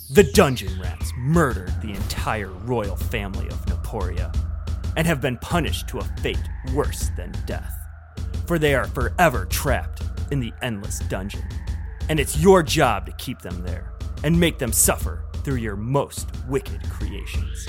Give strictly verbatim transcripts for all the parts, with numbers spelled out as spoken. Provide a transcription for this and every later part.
The Dungeon Rats murdered the entire royal family of Naporia and have been punished to a fate worse than death, for they are forever trapped in the endless dungeon. And it's your job to keep them there and make them suffer through your most wicked creations.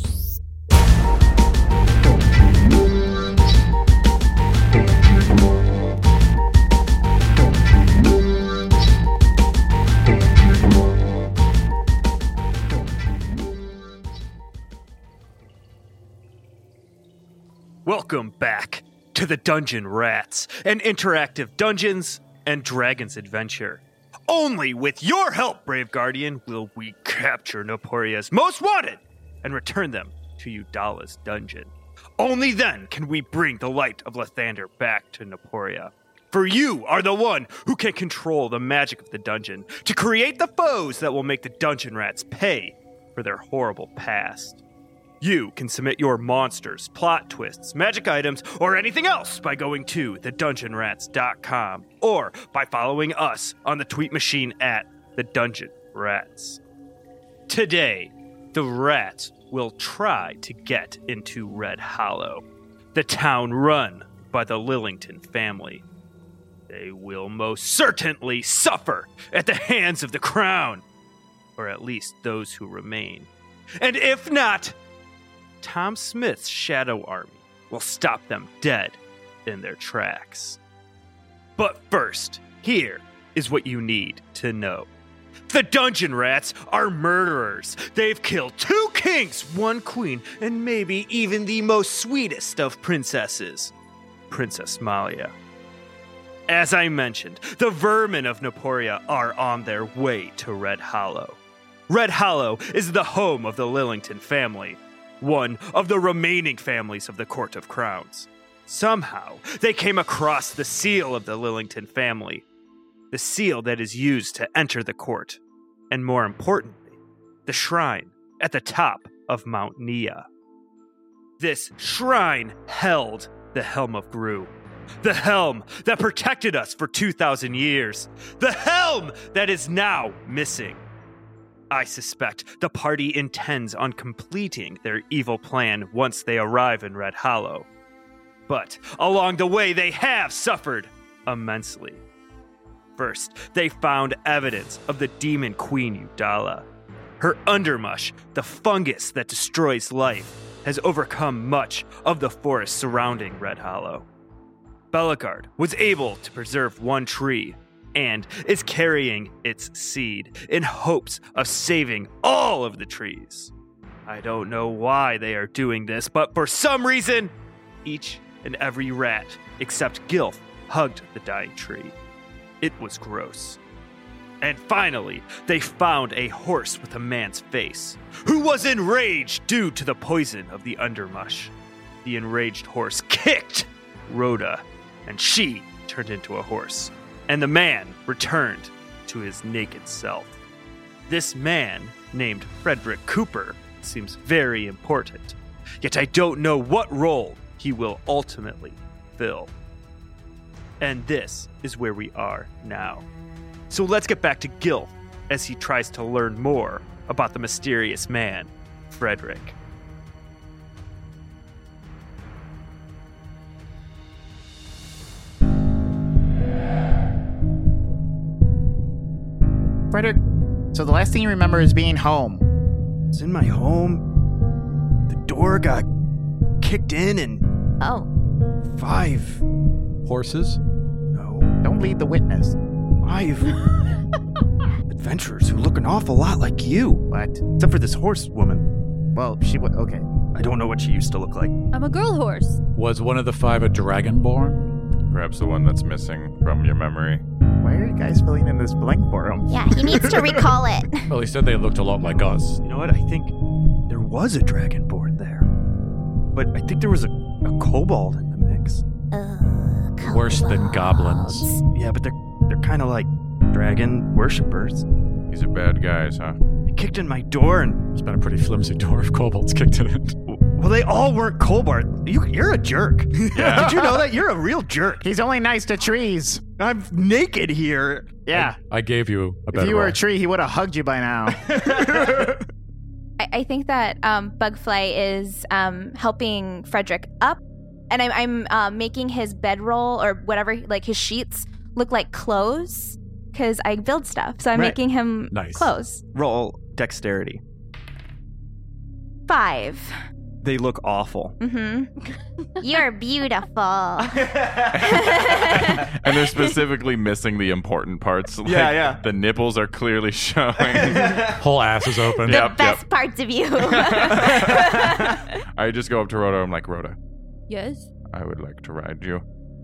Welcome back to the Dungeon Rats, an interactive Dungeons and Dragons adventure. Only with your help, Brave Guardian, will we capture Naporia's most wanted and return them to Udala's dungeon. Only then can we bring the light of Lathander back to Naporia. For you are the one who can control the magic of the dungeon to create the foes that will make the Dungeon Rats pay for their horrible past. You can submit your monsters, plot twists, magic items, or anything else by going to the dungeon rats dot com or by following us on the tweet machine at the Dungeon Rats. Today, the rats will try to get into Red Hollow, the town run by the Lillington family. They will most certainly suffer at the hands of the crown, or at least those who remain. And if not, Tom Smith's Shadow Army will stop them dead in their tracks. But first, here is what you need to know. The Dungeon Rats are murderers. They've killed two kings, one queen, and maybe even the most sweetest of princesses, Princess Malia. As I mentioned, the vermin of Naporia are on their way to Red Hollow. Red Hollow is the home of the Lillington family, one of the remaining families of the Court of Crowns. Somehow, they came across the seal of the Lillington family, the seal that is used to enter the court, and more importantly, the shrine at the top of Mount Nia. This shrine held the Helm of Gru, the helm that protected us for two thousand years, the helm that is now missing. I suspect the party intends on completing their evil plan once they arrive in Red Hollow. But along the way, they have suffered immensely. First, they found evidence of the demon queen Udala. Her undermush, the fungus that destroys life, has overcome much of the forest surrounding Red Hollow. Bellegarde was able to preserve one tree and is carrying its seed in hopes of saving all of the trees. I don't know why they are doing this, but for some reason, each and every rat except Gilf hugged the dying tree. It was gross. And finally, they found a horse with a man's face, who was enraged due to the poison of the undermush. The enraged horse kicked Rhoda, and she turned into a horse. And the man returned to his naked self. This man, named Frederick Cooper, seems very important, yet I don't know what role he will ultimately fill. And this is where we are now. So let's get back to Gilf as he tries to learn more about the mysterious man, Frederick. Frederick, so the last thing you remember is being home. It's in my home. The door got kicked in and... Oh. Five... Horses? No. Don't lead the witness. Five... adventurers who look an awful lot like you. What? Except for this horse woman. Well, she would... Okay. I don't know what she used to look like. I'm a girl horse. Was one of the five a dragonborn? Perhaps the one that's missing from your memory. Why are you guys filling in this blank for him? Yeah, he needs to recall it. Well, he said they looked a lot like us. You know what? I think there was a dragonborn there. But I think there was a, a kobold in the mix. Uh, Worse than goblins. Yeah, but they're they're kind of like dragon worshippers. These are bad guys, huh? They kicked in my door and... It's been a pretty flimsy door if kobolds kicked it in. Well, they all weren't Colbart. You, you're a jerk. Yeah. Did you know that? You're a real jerk. He's only nice to trees. I'm naked here. Yeah. I gave you a better If you were roll. a tree, he would have hugged you by now. I, I think that um, Bugfly is um, helping Frederick up, and I'm, I'm uh, making his bedroll or whatever, like his sheets, look like clothes because I build stuff. So I'm Right. making him Nice. clothes. Roll dexterity. Five. They look awful. Mm-hmm. You're beautiful. And they're specifically missing the important parts. Like, Yeah, yeah. The nipples are clearly showing. Whole ass is open. The Yep, best yep. parts of you. I just go up to Rhoda. I'm like, Rhoda, Yes. I would like to ride you.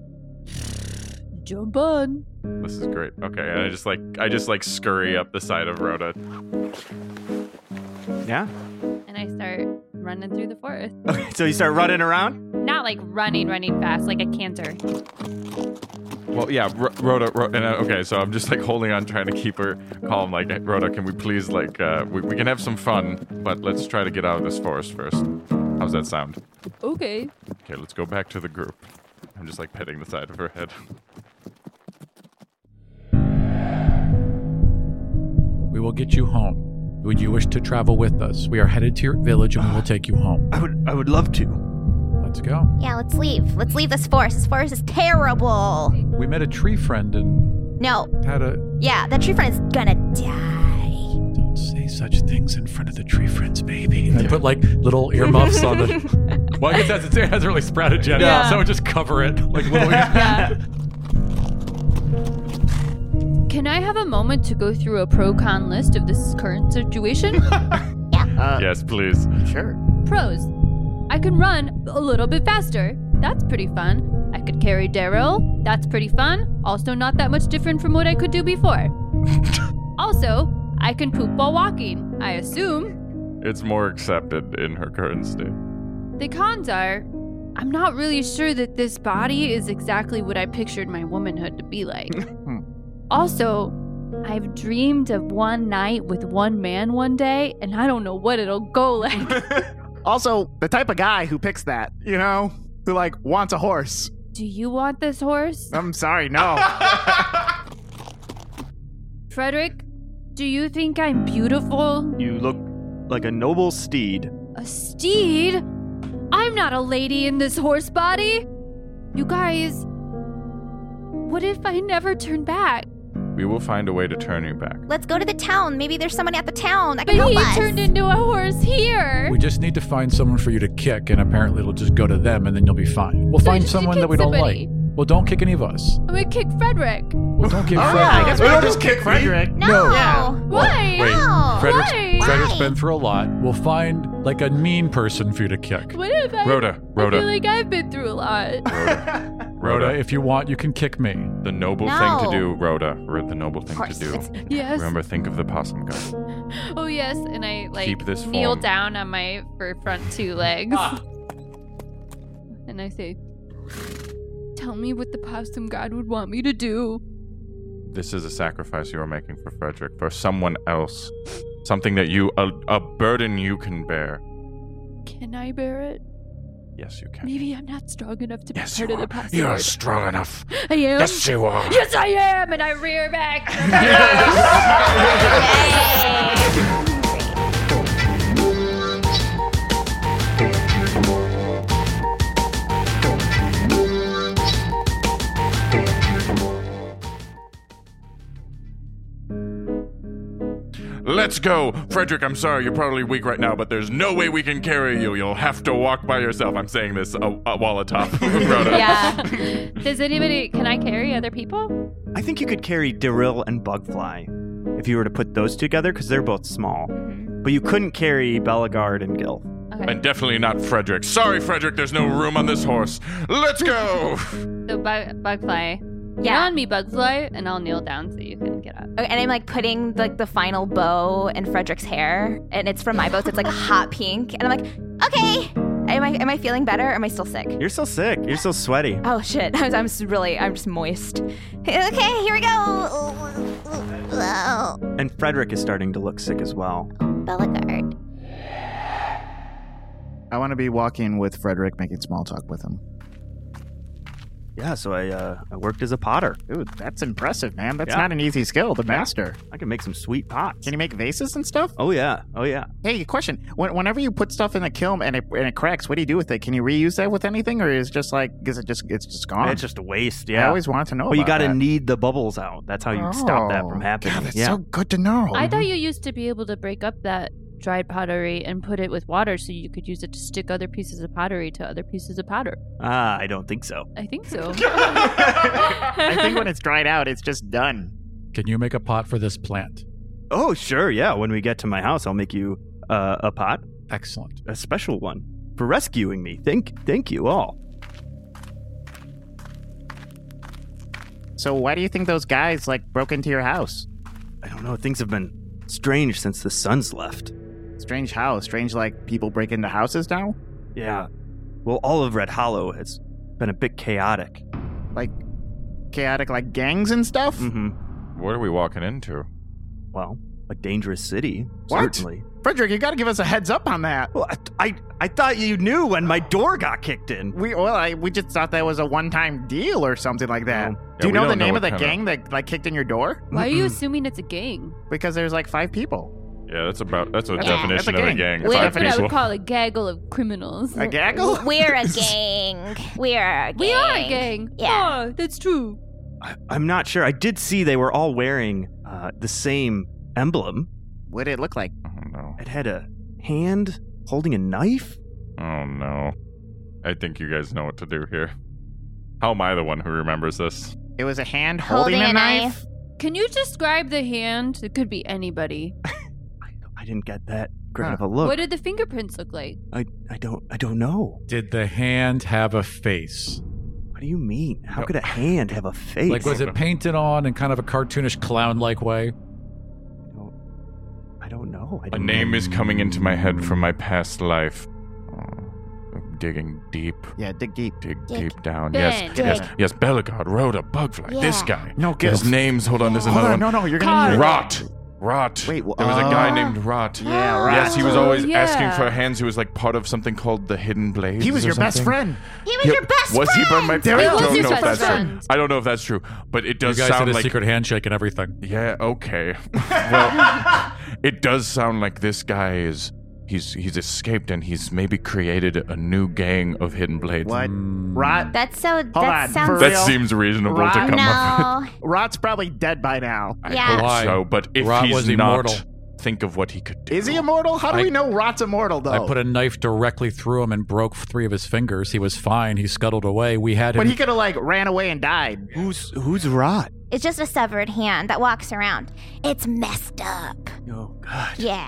Jump on. This is great. Okay, and I just like I just like scurry up the side of Rhoda. Yeah? And I start running through the forest. Okay, so you start running around? Not like running, running fast, like a canter. Well, yeah, R- Rhoda. Ro- and uh, okay, so I'm just like holding on, trying to keep her calm. Like, Rhoda, can we please like uh, we we can have some fun, but let's try to get out of this forest first. How's that sound? Okay. Okay, let's go back to the group. I'm just like petting the side of her head. We will get you home. Would you wish to travel with us? We are headed to your village and we will take you home. I would I would love to. Let's go. Yeah, let's leave. Let's leave this forest. This forest is terrible. We met a tree friend and No. had a... Yeah, that tree friend is gonna die. Don't say such things in front of the tree friends, baby. And I put like little earmuffs on the... Well, I guess that's, it hasn't really sprouted yet. Yeah. So just cover it. Like little... Yeah. Can I have a moment to go through a pro-con list of this current situation? Uh, Yes, please. Sure. Pros. I can run a little bit faster. That's pretty fun. I could carry Daryl. That's pretty fun. Also not that much different from what I could do before. Also, I can poop while walking, I assume. It's more accepted in her current state. The cons are, I'm not really sure that this body is exactly what I pictured my womanhood to be like. Also, I've dreamed of one night with one man one day, and I don't know what it'll go like. Also, the type of guy who picks that, you know, who like wants a horse. Do you want this horse? I'm sorry, no. Frederick, do you think I'm beautiful? You look like a noble steed. A steed? I'm not a lady in this horse body. You guys, what if I never turn back? We will find a way to turn you back. Let's go to the town. Maybe there's someone at the town that But can help he us. turned into a horse here. We just need to find someone for you to kick, and apparently it'll just go to them, and then you'll be fine. We'll So find just someone kick that we don't somebody. like. Well, don't kick any of us. I'm gonna kick Frederick. Well, don't kick Oh, Frederick. yeah, I guess we Well, can just don't kick kick me. Frederick. No. Yeah. Why? Wait, No. Frederick's, Why? Frederick's Why? been through a lot. We'll find like a mean person for you to kick. What if I, Rhoda, I Rhoda. feel like I've been through a lot. Rhoda, Rhoda, if you want, you can kick me. the noble No. thing to do, Rhoda. Rhoda, the noble thing Horse. to do. It's- Yes. Remember, think of the possum god. Oh yes, and I like Keep this kneel form. down on my for front two legs, and I say, "Tell me what the possum god would want me to do." This is a sacrifice you are making for Frederick, for someone else. Something that you, a, a burden you can bear. Can I bear it? Yes, you can. Maybe I'm not strong enough to be Yes, part you of the are. possum. You are god. strong enough. I am. Yes, you are. Yes, I am, and I rear back. Let's go. Frederick, I'm sorry, you're probably weak right now, but there's no way we can carry you. You'll have to walk by yourself. I'm saying this uh, uh, while atop Rhoda. Yeah. Does anybody? Can I carry other people? I think you could carry Daryl and Bugfly if you were to put those together, because they're both small. But you couldn't carry Bellegarde and Gil. Okay. And definitely not Frederick. Sorry, Frederick, there's no room on this horse. Let's go. So bug, Bugfly. Get Yeah. on me, Bugfly, and I'll kneel down so you can get up. Okay, and I'm like putting like the final bow in Frederick's hair, and it's from my bow, so it's like a hot pink. And I'm like, okay, am I am I feeling better? Or am I still sick? You're so sick. You're so sweaty. Oh shit, I'm, I'm just really, I'm just moist. Okay, here we go. And Frederick is starting to look sick as well. Bellegarde. I want to be walking with Frederick, making small talk with him. Yeah, so I uh, I worked as a potter. Ooh, that's impressive, man. That's Yeah. not an easy skill to master. I can make some sweet pots. Can you make vases and stuff? Oh yeah, oh yeah. Hey, question. When, whenever you put stuff in the kiln and it, and it cracks, what do you do with it? Can you reuse that with anything, or is it just like, is it just, it's just gone? It's just a waste. I Yeah. always wanted to know Well, you got got to to knead the bubbles out. That's how you stop that from happening. God, that's yeah. so good to know. I thought you used to be able to break up that dried pottery and put it with water so you could use it to stick other pieces of pottery to other pieces of powder. Ah, I don't think so. I think so. I think when it's dried out, it's just done. Can you make a pot for this plant? Oh, sure. Yeah. When we get to my house, I'll make you uh, a pot, Excellent. a special one for rescuing me. Thank, thank you all. So why do you think those guys, like, broke into your house? I don't know. Things have been strange since the sun's left. Strange how? Strange, like, people break into houses now? Yeah. Well, all of Red Hollow has been a bit chaotic. Like, chaotic, like, gangs and stuff? Mm-hmm. What are we walking into? Well, a dangerous city, What? certainly. Frederick, you got to give us a heads up on that. Well, I, I, I thought you knew when my door got kicked in. We well, I, we just thought that was a one-time deal or something like that. No. Do you Yeah, we know the don't know name what of the kinda- gang that like kicked in your door? Why are you Mm-mm. assuming it's a gang? Because there's like five people. Yeah, that's about that's a That's a- definition that's a of a gang. gang. Wait, Five That's what I people. would call a gaggle of criminals. A gaggle? We're a gang. We're a gang. We are a gang. Yeah. Oh, that's true. I, I'm not sure. I did see they were all wearing uh, the same emblem. What did it look like? Oh no! It had a hand holding a knife. Oh no! I think you guys know what to do here. How am I the one who remembers this? It was a hand holding, Holding a a knife. Can you describe the hand? It could be anybody. I, I didn't get that great Huh. of a look. What did the fingerprints look like? I, I don't I don't know. Did the hand have a face? What do you mean? How No. could a hand have a face? Like, was it painted on in kind of a cartoonish clown-like way? I don't, I don't know. I A don't name know. is coming into my head from my past life. Oh, I'm digging deep, Yeah, dig deep. dig Dig. deep down. Ben. Yes, yes, Dig. yes. Belagard, Rhoda, Bugfly. This Yeah. guy. No, His Gilf. names. Hold on, there's Hold another on, one. no, no, you're Carl. gonna need Rot. Rot. Wait, wh- there was a guy uh, named Rot. Yeah, Rot. Yes, he was always Oh, yeah. asking for hands. He was like part of something called the Hidden Blades. He was or your best something. friend. He was Yeah, your best was friend. he by my? There I he don't was know your if best that's true. friend. I don't know if that's true, but it does You guys sound did a like. secret handshake and everything. Yeah. Okay. Well, it does sound like this guy is. He's he's escaped and he's maybe created a new gang of Hidden Blades. What? Mm. Rot? That's so. Hold that on, sounds. for That real? seems reasonable Rot? to come up with. No. Rot's probably dead by now. I Yeah. hope Why? so, but if Rot he's was not, immortal. think of what he could do. Is he immortal? How do I- we know Rot's immortal, though? I put a knife directly through him and broke three of his fingers. He was fine. He scuttled away. We had him. But he could have, like, ran away and died. Who's who's Rot? It's just a severed hand that walks around. It's messed up. Oh God. Yeah.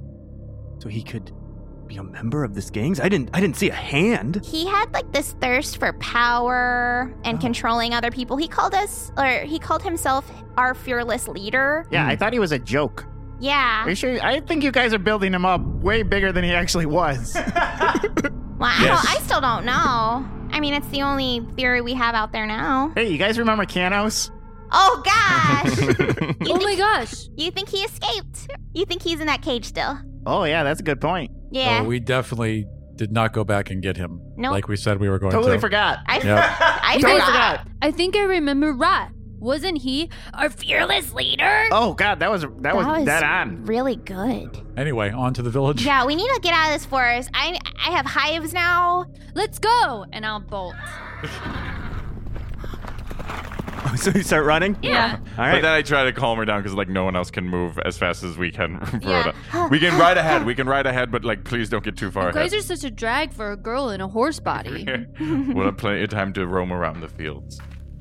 So he could be a member of this gangs? I didn't I didn't see a hand. He had like this thirst for power and Oh. controlling other people. He called us, or he called himself our fearless leader. Yeah, Hmm. I thought he was a joke. Yeah. Are you sure? I think you guys are building him up way bigger than he actually was. Well, I, Yes. don't, I still don't know. I mean, it's the only theory we have out there now. Hey, you guys remember Canos? Oh gosh! you, Oh think, my gosh. you think he escaped? You think he's in that cage still? Oh, yeah, that's a good point. Yeah. Oh, we definitely did not go back and get him. Nope. Like we said we were going Totally to. forgot. I, Yep. I Totally forgot. forgot. I think I remember Rot. Wasn't he our fearless leader? Oh, God, that was that, was, dead on. really good. Anyway, on to the village. Yeah, we need to get out of this forest. I I have hives now. Let's go. And I'll bolt. Oh, so you start running? Yeah. All But right. then I try to calm her down because like no one else can move as fast as we can. Yeah. Rhoda. We can ride ahead. We can ride ahead, but like please don't get too far You guys ahead. are such a drag for a girl in a horse body. We'll have plenty of time to roam around the fields.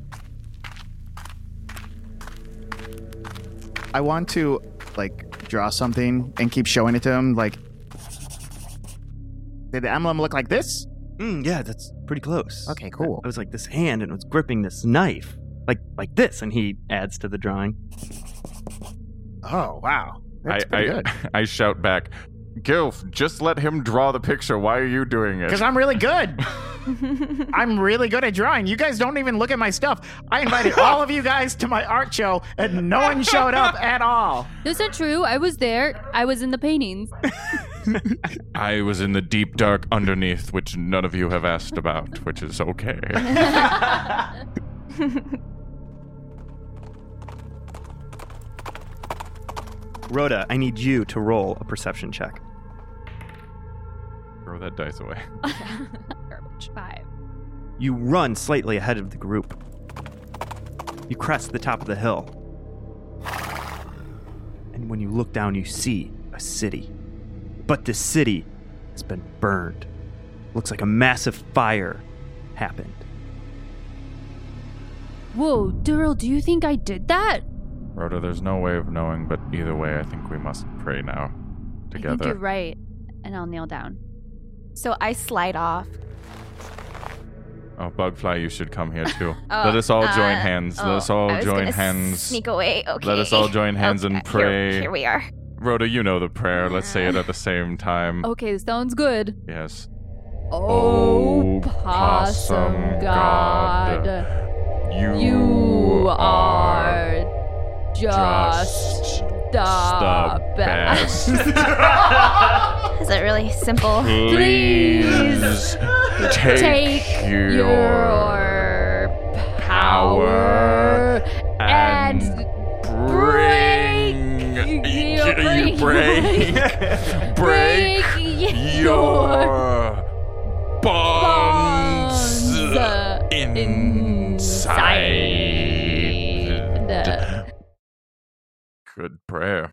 I want to, like, draw something and keep showing it to him. Like, did the emblem look like this? Mm, yeah, that's pretty close. Okay, cool. It was like this hand and it was gripping this knife. Like like this, and he adds to the drawing. Oh, wow. That's I, pretty I, good. I shout back, Gilf, just let him draw the picture. Why are you doing it? Because I'm really good. I'm really good at drawing. You guys don't even look at my stuff. I invited all of you guys to my art show, and no one showed up at all. That's not true. I was there. I was in the paintings. I was in the deep dark underneath, which none of you have asked about, which is okay. Rhoda, I need you to roll a perception check. Throw that dice away. Garbage. Five. You run slightly ahead of the group. You crest the top of the hill. And when you look down, you see a city. But this city has been burned. Looks like a massive fire happened. Whoa, Daryl, do you think I did that? Rhoda, there's no way of knowing, but either way, I think we must pray now. Together. I think you're right. And I'll kneel down. So I slide off. Oh, Bugfly, you should come here too. Oh, Let us all uh, join hands. oh, Let us all I was join gonna hands. Sneak away. Okay. Let us all join hands Okay, and pray. Here, here we are. Rhoda, you know the prayer. Let's say it at the same time. Okay, sounds good. Yes. Oh, Oh, possum possum god. God. You, You are just the best. Is it really simple? Please take, Take your, your power and bring, bring- bring, break Break your bonds bonds inside. Good prayer.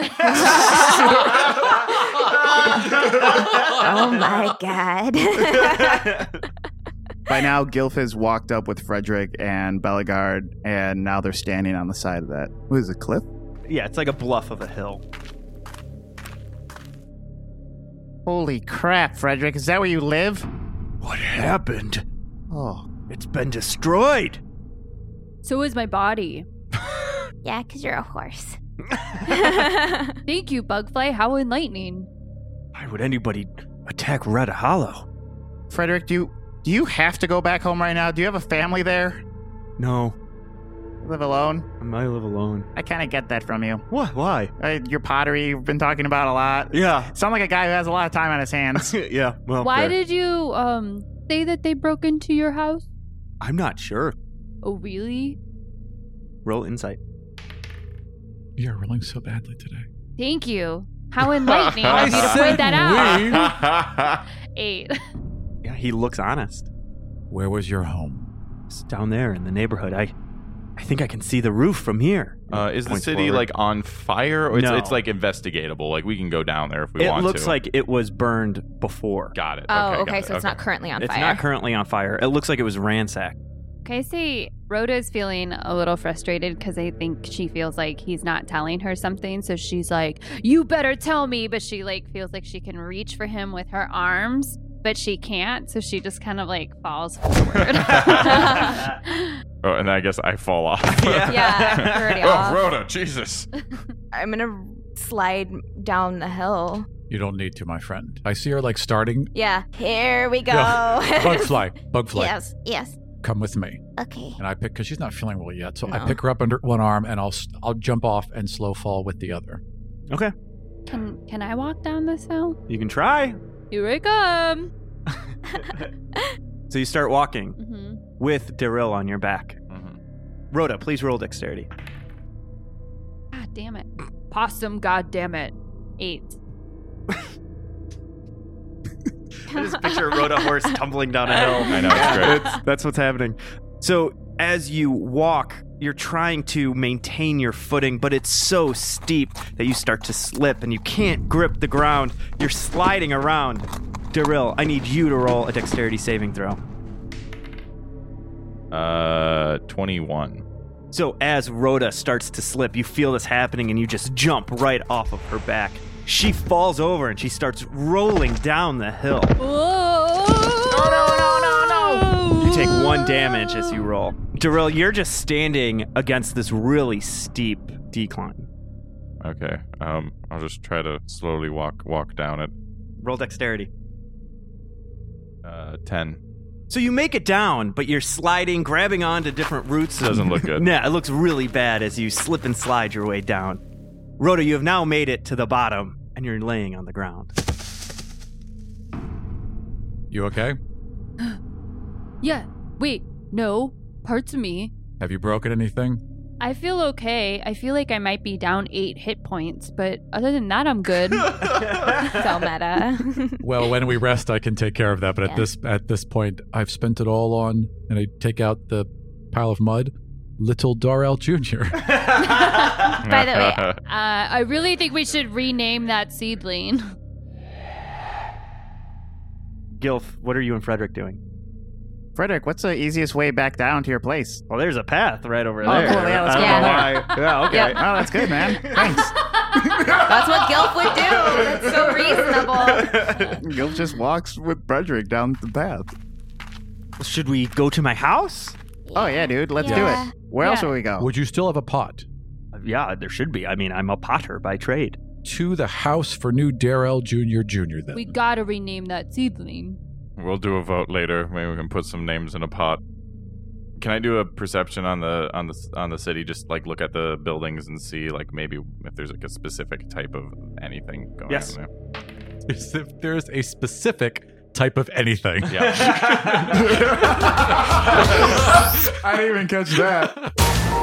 Oh my god. By now, Gilf has walked up with Frederick and Bellegarde, and now they're standing on the side of that. What is it, cliff? Yeah, it's like a bluff of a hill. Holy crap, Frederick. Is that where you live? What happened? Oh. It's been destroyed. So is my body. Yeah, because you're a horse. Thank you, Bugfly. How enlightening. Why would anybody attack Red Hollow? Frederick, do you, do you have to go back home right now? Do you have a family there? No, You live alone? I might live alone. I kind of get that from you. What? Why? Uh, your pottery, you've been talking about a lot. Yeah. Sound like a guy who has a lot of time on his hands. Yeah. Well, Why fair. did you um say that they broke into your house? I'm not sure. Oh, really? Roll insight. You're rolling so badly today. Thank you. How enlightening of you to point that out. Eight. Yeah, he looks honest. Where was your home? It's down there in the neighborhood. I, I think I can see the roof from here. Uh, is the Points city forward. like on fire? Or it's, No. it's like investigatable. Like we can go down there if we It want to. looks like it was burned before. Got it. Oh, okay. okay, got it, so it's okay. not currently on It's fire. not currently on fire. It looks like it was ransacked. Can I say Rhoda is feeling a little frustrated because I think she feels like he's not telling her something. So she's like, you better tell me. But she like feels like she can reach for him with her arms, but she can't. So she just kind of like falls forward. Oh, and I guess I fall off. Yeah, already Oh, off. Rhoda, Jesus. I'm gonna slide down the hill. You don't need to, my friend. I see her like starting. Yeah, here we go. Yeah. Bugfly, Bugfly, Yes, yes. come with me. Okay. And I pick because she's not feeling well yet, so I No. pick her up under one arm and I'll s- I'll jump off and slow fall with the other. Okay. Can can I walk down this hill? You can try. Here I come. So you start walking hmm with Daryl on your back. Mhm. Rhoda, please roll dexterity. God damn it. Possum, god damn it. Eight. I just picture a Rhoda horse tumbling down a hill. I know, it's great. It's- that's what's happening. So as you walk, you're trying to maintain your footing, but it's so steep that you start to slip and you can't grip the ground. You're sliding around. Daryl, I need you to roll a dexterity saving throw. Uh, twenty-one. So as Rhoda starts to slip, you feel this happening and you just jump right off of her back. She falls over and she starts rolling down the hill. Oh, no, no, no, no. You take one damage as you roll. Daryl, you're just standing against this really steep decline. Okay. Um, I'll just try to slowly walk walk down it. Roll dexterity. Uh, ten. So you make it down, but you're sliding, grabbing onto different roots. Doesn't look good. Nah, it looks really bad as you slip and slide your way down. Rhoda, you have now made it to the bottom, and you're laying on the ground. You okay? Yeah. Wait. No. Parts of me. Have you broken anything? I feel okay. I feel like I might be down eight hit points, but other than that, I'm good. So meta. Well, when we rest, I can take care of that. But Yeah. at this at this point, I've spent it all on, and I take out the pile of mud, little Darrell Junior By the way, Uh, I really think we should rename that seedling. Gilf, what are you and Frederick doing? Frederick, what's the easiest way back down to your place? Well, there's a path right over Oh, there. cool. Yeah, let's I go don't know there. why- Yeah, okay. Yep. Oh, that's good, man. Thanks. that's what Gilf would do. That's so reasonable. Gil just walks with Frederick down the path. Should we go to my house? Oh, yeah, dude. Let's Yeah. do it. Where else Yeah. will we go? Would you still have a pot? Yeah, there should be. I mean, I'm a potter by trade. To the house for new Darrell Junior Junior then. We gotta rename that seedling. We'll do a vote later. Maybe we can put some names in a pot. Can I do a perception on the on the on the city? Just like look at the buildings and see like maybe if there's like a specific type of anything going Yes. on there. If there's a specific type of anything. Yeah. I didn't even catch that.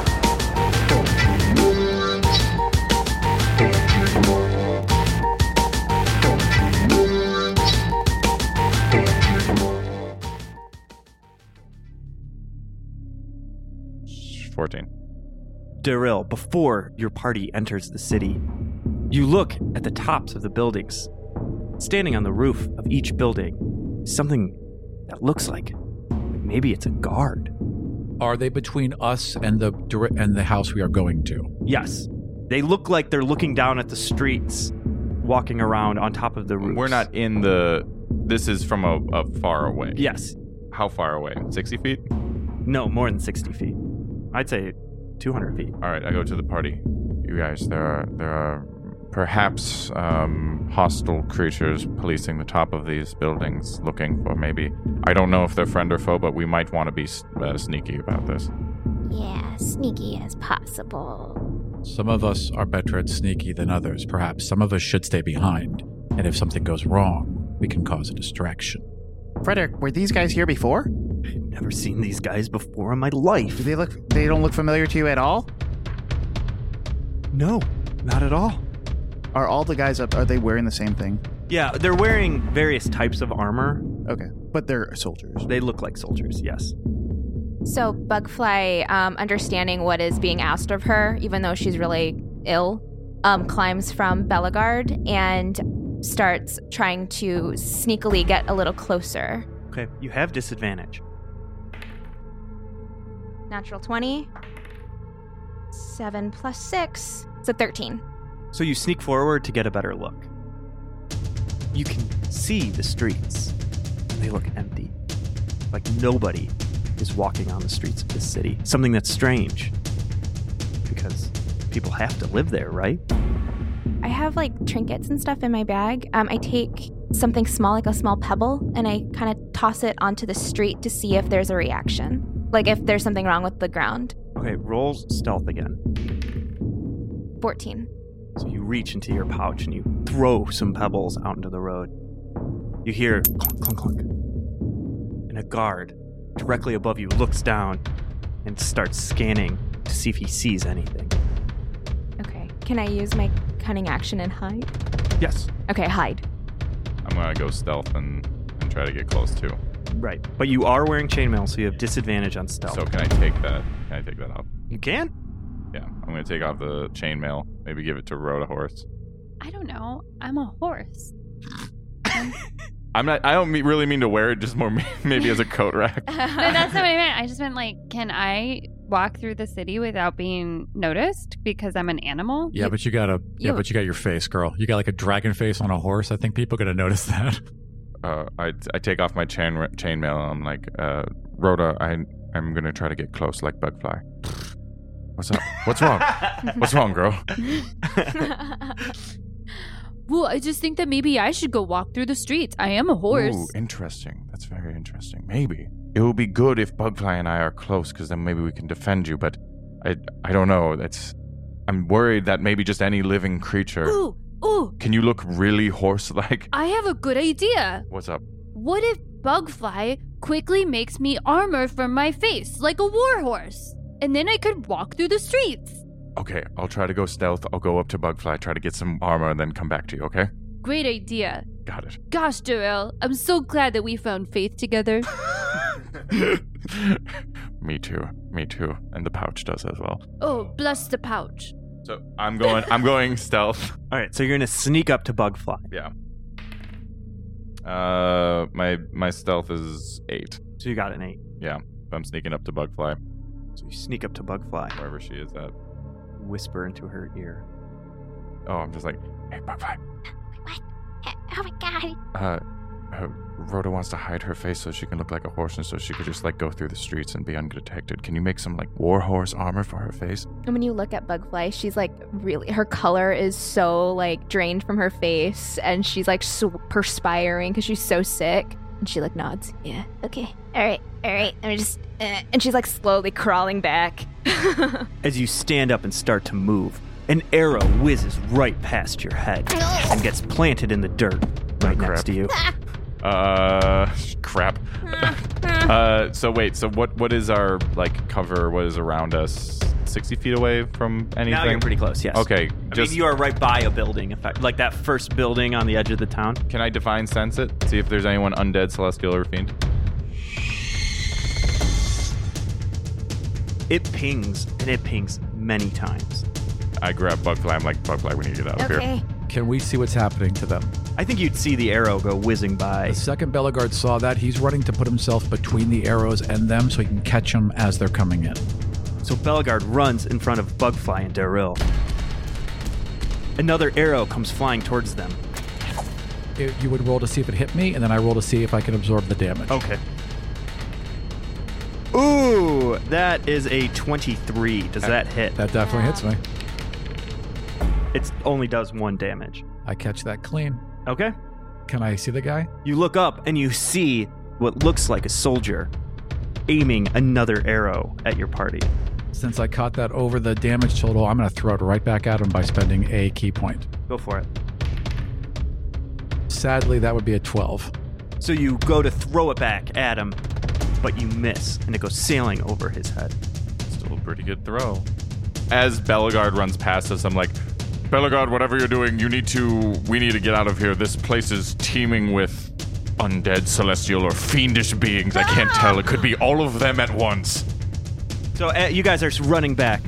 fourteen. Darrell, before your party enters the city, you look at the tops of the buildings. Standing on the roof of each building, something that looks like maybe it's a guard. Are they between us and the dir- and the house we are going to? Yes. They look like they're looking down at the streets, walking around on top of the roofs. We're not in the. This is from a, a far away. Yes. How far away? sixty feet? No, more than sixty feet. I'd say two hundred feet. All right, I go to the party. You guys, there are there are perhaps um, hostile creatures policing the top of these buildings, looking for maybe. I don't know if they're friend or foe, but we might want to be uh, sneaky about this. Yeah, sneaky as possible. Some of us are better at sneaky than others, perhaps. Some of us should stay behind. And if something goes wrong, we can cause a distraction. Frederick, were these guys here before? I've never seen these guys before in my life. Do they look? They don't look familiar to you at all? No, not at all. Are all the guys up? Are they wearing the same thing? Yeah, they're wearing various types of armor. Okay, but they're soldiers. They look like soldiers, yes. So Bugfly, um, understanding what is being asked of her, even though she's really ill, um, climbs from Bellegarde and starts trying to sneakily get a little closer. Okay, you have disadvantage. Natural twenty. seven plus six. So thirteen. So you sneak forward to get a better look. You can see the streets. They look empty. Like nobody is walking on the streets of this city. Something that's strange. Because people have to live there, right? I have like trinkets and stuff in my bag. Um, I take something small, like a small pebble, and I kind of toss it onto the street to see if there's a reaction. Like if there's something wrong with the ground. Okay, roll stealth again. fourteen. So you reach into your pouch and you throw some pebbles out into the road. You hear clunk, clunk, clunk. And a guard directly above you looks down and starts scanning to see if he sees anything. Okay. Can I use my cunning action and hide? Yes. Okay, hide. I'm gonna go stealth and, and try to get close too. Right. But you are wearing chainmail, so you have disadvantage on stealth. So can I take that? Can I take that off? You can? Yeah, I'm gonna take off the chainmail. Maybe give it to Rhoda Horse. I don't know. I'm a horse. I'm not. I don't me- really mean to wear it. Just more maybe as a coat rack. But that's not what I meant. I just meant like, can I walk through the city without being noticed because I'm an animal? Yeah, but you got a yeah, you- but you got your face, girl. You got like a dragon face on a horse. I think people are gonna notice that. Uh, I I take off my chain chainmail and I'm like, uh, Rhoda, I I'm gonna try to get close like Bugfly. What's up? What's wrong? What's wrong, girl? Well, I just think that maybe I should go walk through the streets. I am a horse. Ooh, interesting. That's very interesting. Maybe it would be good if Bugfly and I are close, because then maybe we can defend you. But I I don't know. That's I'm worried that maybe just any living creature. Ooh, ooh. Can you look really horse-like? I have a good idea. What's up? What if Bugfly quickly makes me armor from my face like a warhorse, and then I could walk through the streets. Okay, I'll try to go stealth. I'll go up to Bugfly, try to get some armor, and then come back to you, okay? Great idea. Got it. Gosh, Darrell, I'm so glad that we found faith together. Me too. Me too. And the pouch does as well. Oh, bless the pouch. So I'm going I'm going stealth. All right, so you're going to sneak up to Bugfly. Yeah. Uh my my stealth is eight. So you got an eight. Yeah. I'm sneaking up to Bugfly, So you sneak up to Bugfly, wherever she is at. whisper into her ear. Oh, I'm just like, hey Bugfly. What? Oh my god. Uh, uh Rhoda wants to hide her face so she can look like a horse and so she could just like go through the streets and be undetected. Can you make some like warhorse armor for her face? And when you look at Bugfly, she's like really, her color is so like drained from her face, and she's like so perspiring because she's so sick. And she like nods. Yeah. Okay. All right. All right. I'm just. Uh, and she's like slowly crawling back. As you stand up and start to move, an arrow whizzes right past your head and gets planted in the dirt right crap. next to you. Uh, crap. uh, so wait, so what? What is our like cover? What is around us? Sixty feet away from anything? Now you're pretty close, yes. Okay, I just mean, you are right by a building, in fact, like that first building on the edge of the town. can I divine sense it? See if there's anyone undead, celestial, or fiend. It pings, and it pings many times. I grab Bugfly. I'm like, Bugfly, we need to get out of here. Okay. Can we see what's happening to them? I think you'd see the arrow go whizzing by. The second Bellegarde saw that, he's running to put himself between the arrows and them so he can catch them as they're coming in. So Bellegarde runs in front of Bugfly and Darrell. Another arrow comes flying towards them. It- you would roll to see if it hit me, and then I roll to see if I can absorb the damage. Okay. Ooh, that is a twenty-three. Does that hit? That definitely hits me. It only does one damage. I catch that clean. Okay. Can I see the guy? You look up and you see what looks like a soldier aiming another arrow at your party. Since I caught that over the damage total, I'm going to throw it right back at him by spending a key point. Go for it. Sadly, that would be a twelve. So you go to throw it back at him, but you miss, and it goes sailing over his head. Still a pretty good throw. As Bellegarde runs past us, I'm like, Bellegarde, whatever you're doing, you need to, we need to get out of here. This place is teeming with undead, celestial, or fiendish beings. I can't tell. It could be all of them at once. So uh, you guys are running back.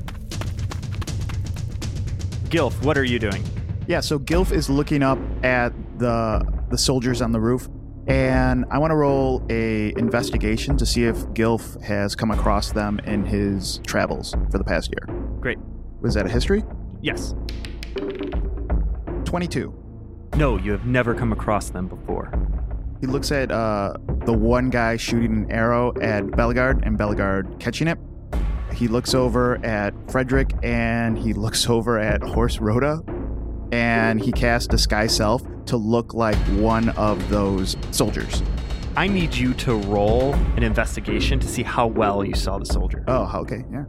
Gilf, what are you doing? Yeah, so Gilf is looking up at the the soldiers on the roof, and I want to roll a investigation to see if Gilf has come across them in his travels for the past year. Great. Was that a history? Yes. twenty-two. No, you have never come across them before. He looks at uh, the one guy shooting an arrow at Bellegarde and Bellegarde catching it. He looks over at Frederick and he looks over at Horse Rhoda, and he casts Disguise Self to look like one of those soldiers. I need you to roll an investigation to see how well you saw the soldier. Oh, okay, yeah.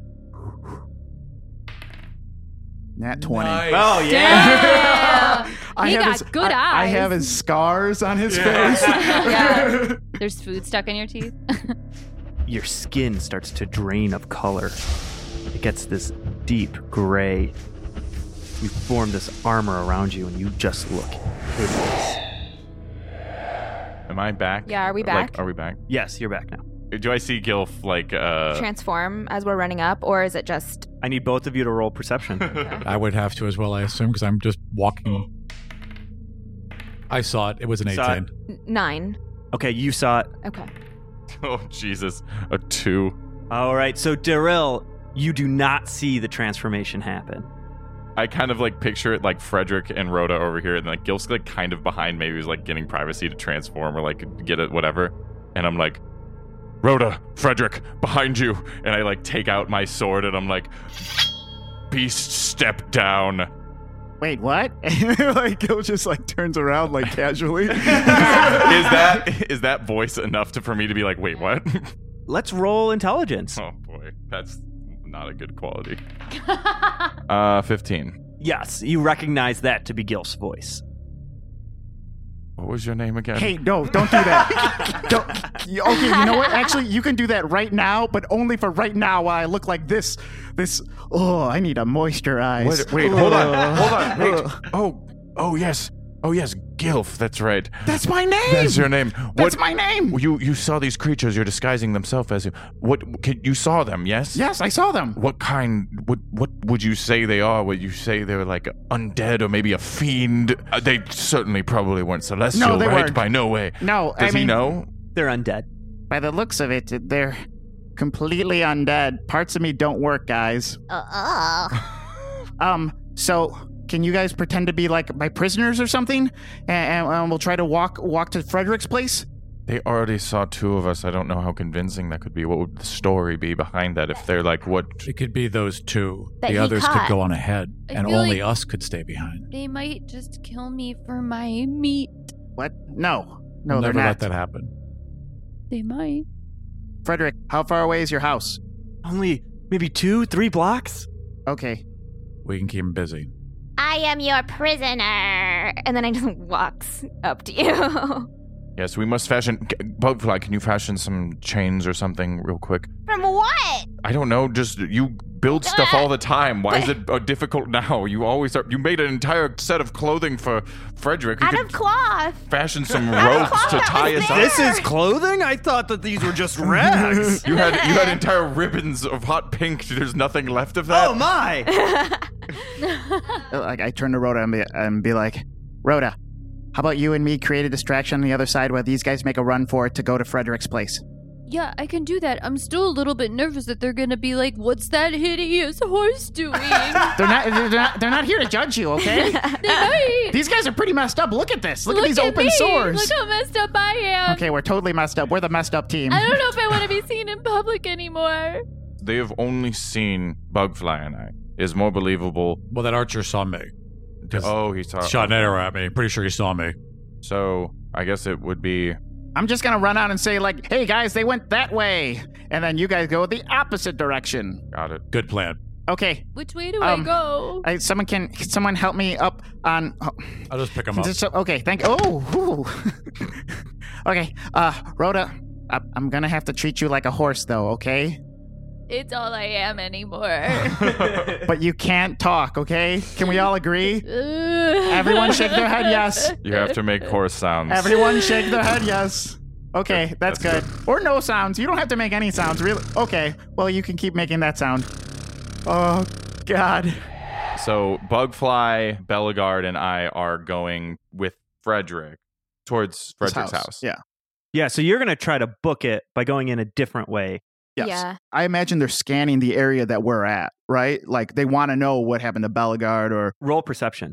Nat twenty. Nice. Oh, Damn. I He have got his, good I, I eyes. have his scars on his face. Yeah. There's food stuck in your teeth. Your skin starts to drain of color. It gets this deep gray. You form this armor around you, and you just look hideous. Am I back? Yeah, are we Like, back? are we back? Yes, you're back now. Do I see Gilf like uh Transform as we're running up, or is it just I need both of you to roll perception. I would have to as well, I assume, because I'm just walking. I saw it. It was an Saw eighteen. n- nine? Okay, you saw it. Okay. Oh Jesus, a two. All right, so Darrell, you do not see the transformation happen. I kind of like picture it like Frederick and Rhoda over here, and like Gilf's like kind of behind, maybe he's like getting privacy to transform or like get it, whatever. And I'm like, Rhoda, Frederick, behind you. And I like take out my sword and I'm like, beast, step down. Wait, what? And like Gil just like turns around like casually. Is that is that voice enough to for me to be like, wait, what? Let's roll intelligence. Oh boy, that's not a good quality. Uh, fifteen. Yes, you recognize that to be Gilf's voice. What was your name again? Hey, no, don't do that. don't. you- Okay, you know what? Actually, you can do that right now, but only for right now while I look like this. This. Oh, I need to moisturize. Wait, wait, hold on, hold on, wait. Oh, oh yes, oh yes, Gilf. That's right. That's my name. That's your name. That's What? my name. You you saw these creatures. You're disguising themselves as you. What? Can, you saw them? Yes. Yes, I saw them. What kind? What what would you say they are? Would you say they're like undead or maybe a fiend? Uh, they certainly probably weren't celestial, No, they right? weren't. By no way. No, Does I mean, he know? They're undead. by the looks of it, they're completely undead. Parts of me don't work, guys. Uh, Um, so can you guys pretend to be like my prisoners or something, and, and we'll try to walk walk to Frederick's place? They already saw two of us. I don't know how convincing that could be. What would the story be behind that? If they're like, what? It could be those two. That the he others caught. could go on ahead, I and feel only like- us could stay behind. They might just kill me for my meat. What? No, no, We'll they're never not. let that happen. They might. Frederick, how far away is your house? Only maybe two, three blocks? Okay. We can keep them busy. I am your prisoner. And then I just walks up to you. Yes, we must fashion. Bugfly, can you fashion some chains or something real quick? From what? I don't know. Just you build stuff all the time. Why is it uh, difficult now? You always are. You made an entire set of clothing for Frederick. You Out could of cloth. fashion some Out of ropes cloth to that tie was us there. up. This is clothing? I thought that these were just rags. You had you had entire ribbons of hot pink. There's nothing left of that. Oh my! Like I turn to Rhoda and be, and be like, Rhoda, how about you and me create a distraction on the other side while these guys make a run for it to go to Frederick's place? Yeah, I can do that. I'm still a little bit nervous that they're gonna be like, "What's that hideous horse doing?" They're not. They're not. They're not here to judge you, okay? They might. These guys are pretty messed up. Look at this. Look, at these open me. sores. Look how messed up I am. Okay, we're totally messed up. We're the messed up team. I don't know if I want to be seen in public anymore. They have only seen Bugfly and I. Is more believable. Well, that archer saw me. 'Cause Oh, he saw. shot an arrow at me. Pretty sure he saw me. So I guess it would be. I'm just gonna run out and say like, "Hey guys, they went that way," and then you guys go the opposite direction. Got it. Good plan. Okay. Which way do Um, I go? I, someone can, can someone help me up on? Oh, I'll just pick him up. just- okay, thank. Oh, whew. Okay. Uh, Rhoda, I, I'm gonna have to treat you like a horse, though. Okay. It's all I am anymore. But you can't talk. Okay. Can we all agree? Everyone Everyone shake their head yes. You have to make horse sounds. Everyone shake their head yes. Okay, that's, good. Or no sounds. You don't have to make any sounds, really. Okay. Well, you can keep making that sound. Oh, God. So Bugfly, Bellegarde, and I are going with Frederick towards This Frederick's house. Yeah. Yeah, so you're going to try to book it by going in a different way. Yes. Yeah. I imagine they're scanning the area that we're at, right? Like they want to know what happened to Bellegarde or Roll perception.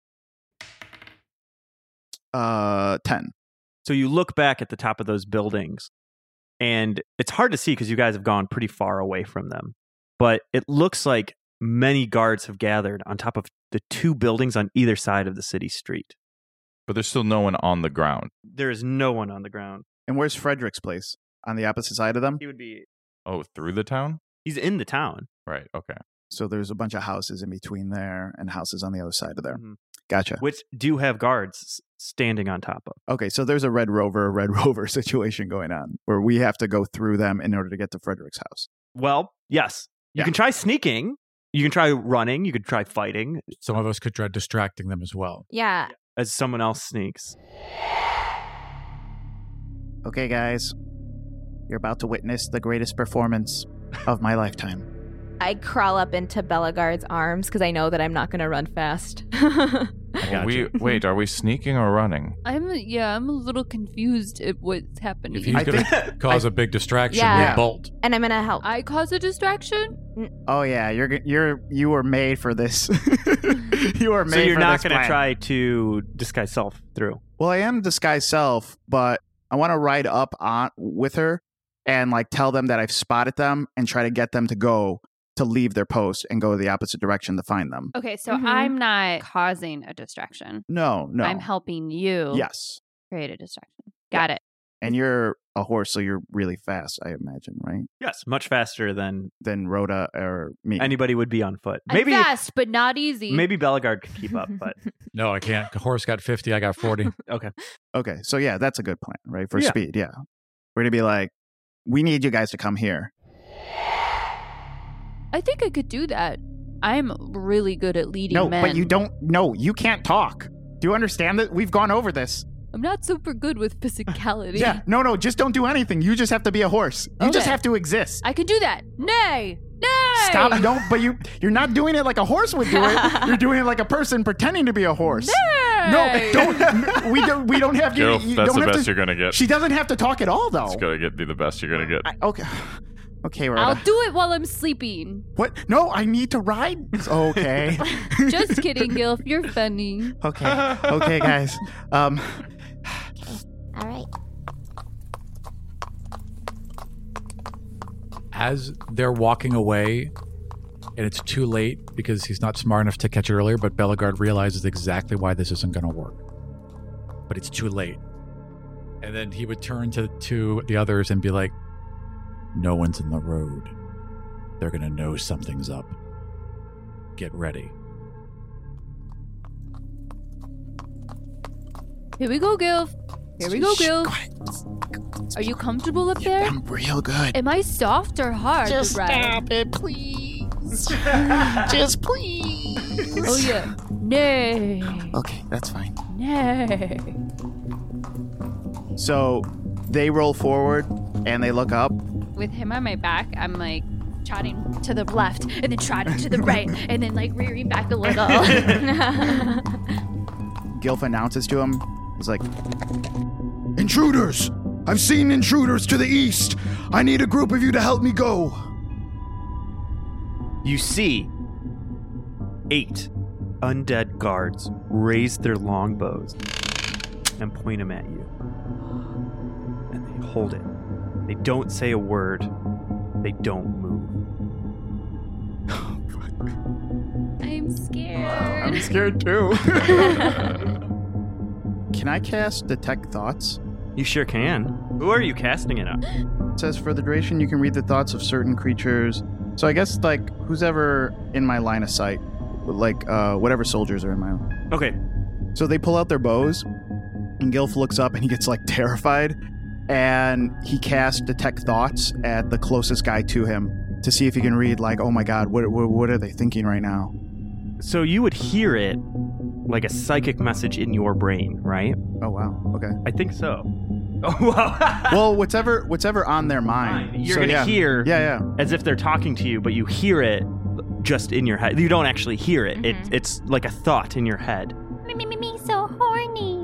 uh ten. So you look back at the top of those buildings, and it's hard to see because you guys have gone pretty far away from them. But it looks like many guards have gathered on top of the two buildings on either side of the city street. But there's still no one on the ground. There is no one on the ground. And where's Frederick's place? On the opposite side of them? He would be. Oh, through the town? He's in the town. Right. Okay. So there's a bunch of houses in between there and houses on the other side of there. Mhm. Gotcha. Which do have guards s- standing on top of. Okay, so there's a Red Rover, Red Rover situation going on where we have to go through them in order to get to Frederick's house. Well, yes. You Yeah. can try sneaking. You can try running. You could try fighting Some of us could try distracting them as well. Yeah. as someone else sneaks. Okay, guys, you're about to witness the greatest performance of my lifetime. I crawl up into Bellegarde's arms because I know that I'm not going to run fast. Well, we wait. Are we sneaking or running? I'm yeah, I'm a little confused at what's happening. If he's I going to cause a big distraction, Yeah. we'll bolt. And I'm going to help. I cause a distraction? Oh yeah, you're g- you're you were made for this. You were made. So you're for not this going to plan. try to disguise self through. Well, I am disguised self, but I want to ride up on with her and like tell them that I've spotted them and try to get them to go to leave their post and go the opposite direction to find them. Okay, so Mhm. I'm not causing a distraction. No, no. I'm helping you Yes. create a distraction. Got it. And you're a horse, so you're really fast, I imagine, right? Yes, much faster than Than Rhoda or me. anybody would be on foot. I'm Maybe fast, but not easy. maybe Bellegarde could keep up, but No, I can't. The horse got fifty. I got forty. okay. Okay, so yeah, that's a good plan, right? For Yeah. speed, yeah. We're going to be like, we need you guys to come here. I think I could do that. I'm really good at leading No, men. but you don't, no, you can't talk. Do you understand that? We've gone over this. I'm not super good with physicality. Yeah, no, no, just don't do anything. You just have to be a horse. You just Okay. have to exist. I can do that. Nay! Nay! Stop, no, but you, you're not doing it like a horse would do it. You're doing it like a person pretending to be a horse. Nay! No, don't, we don't, we don't have to. Gilf, you that's don't the have best to, you're gonna get. She doesn't have to talk at all, though. It's gonna get be the best you're gonna get. I, okay. Okay, Rhoda. I'll do it while I'm sleeping. What? No, I need to ride. Okay. Just kidding, Gilf. You're funny. Okay. Okay, guys. Um, All right. As they're walking away, and it's too late because he's not smart enough to catch it earlier, but Bellegarde realizes exactly why this isn't going to work. But it's too late. And then he would turn to, to the others and be like, no one's in the road. They're going to know something's up. Get ready. Here we go, Gilf. Here we go, Gilf. Are you comfortable up there? I'm real good. Am I soft or hard Just to ride? stop it, please. Just please. Oh, yeah. Nay. Okay, that's fine. Nay. So they roll forward and they look up. With him on my back, I'm like trotting to the left and then trotting to the right and then like rearing back a little. Gilf announces to him, he's like, intruders! I've seen intruders to the east. I need a group of you to help me go. You see eight undead guards raise their longbows and point them at you. And they hold it. They don't say a word. They don't move. I'm scared. I'm scared too. Can I cast Detect Thoughts? You sure can. Who are you casting it on? It says for the duration you can read the thoughts of certain creatures. So I guess like who's ever in my line of sight, like uh, whatever soldiers are in my. Okay. So they pull out their bows, and Gilf looks up and he gets like terrified, and he casts Detect Thoughts at the closest guy to him to see if he can read like, oh my god, what what, what are they thinking right now? So you would hear it like a psychic message in your brain, right? Oh wow, okay. I think so. Oh wow. Well, whatever whatever on their mind. You're So, gonna yeah. hear Yeah, yeah. as if they're talking to you, but you hear it just in your head. You don't actually hear it. It Mhm. it's like a thought in your head. Me, me, me, me, so horny.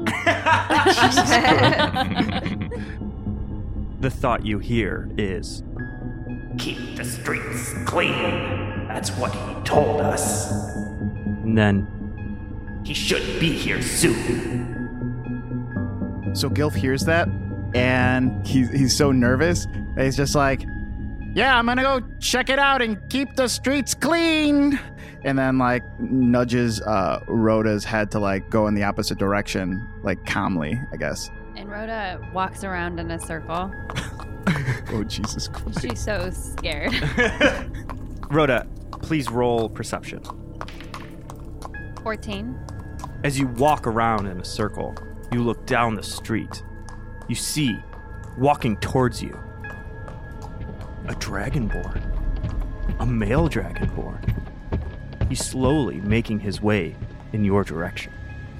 The thought you hear is, Keep the streets clean. That's what he told us. and then He should be here soon. So Gilf hears that, and he's he's so nervous that he's just like, yeah, I'm gonna go check it out and keep the streets clean. And then like nudges uh, Rhoda's head to like go in the opposite direction, like calmly, I guess. And Rhoda walks around in a circle. Oh Jesus Christ! She's so scared. Rhoda, please roll perception. fourteen. As you walk around in a circle, you look down the street. You see, walking towards you, a dragonborn. A male dragonborn. He's slowly making his way in your direction.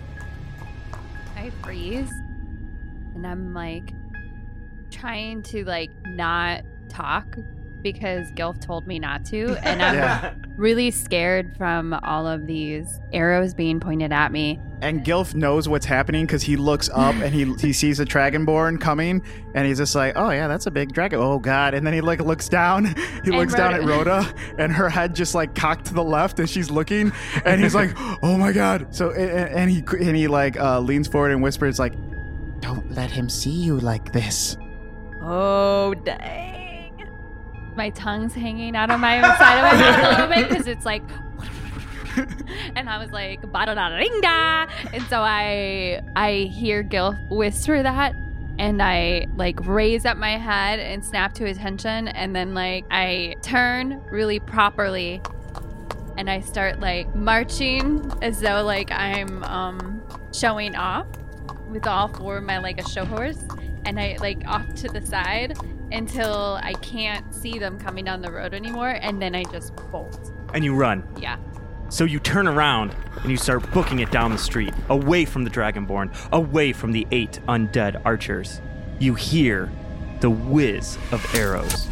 I freeze. And I'm like trying to like not talk because Gilf told me not to. And I'm Yeah. really scared from all of these arrows being pointed at me. And Gilf knows what's happening because he looks up and he he sees a dragonborn coming, and he's just like, oh yeah, that's a big dragon. Oh god! And then he like looks down. He And looks down at Rhoda- Rhoda, and her head just like cocked to the left as she's looking, and he's like, oh my god! So and, and he and he like uh, leans forward and whispers like, don't let him see you like this. Oh, dang. My tongue's hanging out of my side of my mouth a little bit because it's like, and I was like, "Bada da ring da," and so I I hear Gilf whisper that, and I like raise up my head and snap to attention, and then like I turn really properly and I start like marching as though like I'm um showing off with all four of my like a show horse, and I like off to the side until I can't see them coming down the road anymore, and then I just bolt. And you run. Yeah. So you turn around and you start booking it down the street, away from the Dragonborn, away from the eight undead archers. You hear the whiz of arrows.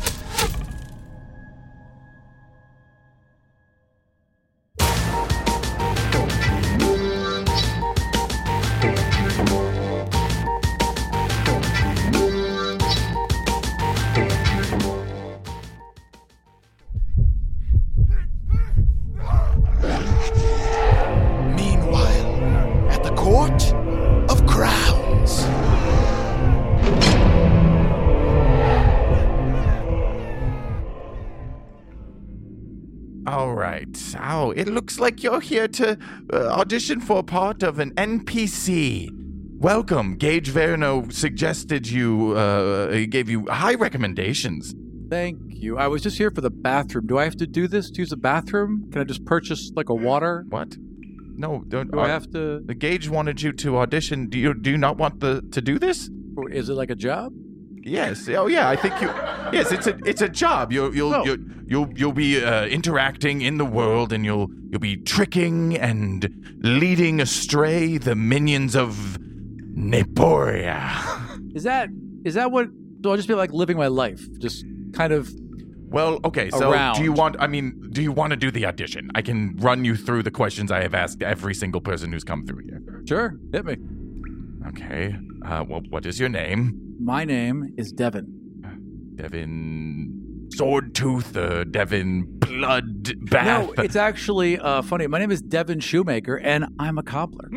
Oh, it looks like you're here to uh, audition for a part of an N P C. Welcome. Gage Verno suggested you, uh, he gave you high recommendations. Thank you. I was just here for the bathroom. Do I have to do this to use the bathroom? Can I just purchase like a water? What? No, don't. Do uh, I have to? The Gage wanted you to audition. Do you do you not want the to do this? Or is it like a job? Yes. Oh, yeah. I think you. Yes, it's a it's a job. You'll you'll Oh. you'll you'll you'll be uh, interacting in the world, and you'll you'll be tricking and leading astray the minions of Naporia. Is that is that what? So I'll just be like living my life, just kind of. Well, okay. So, Around. do you want? I mean, do you want to do the audition? I can run you through the questions I have asked every single person who's come through here. Sure, hit me. Okay. Uh, well, what is your name? My name is Devin. Devin Swordtooth, uh, Devin Bloodbath. No, it's actually uh, funny. My name is Devin Shoemaker, and I'm a cobbler.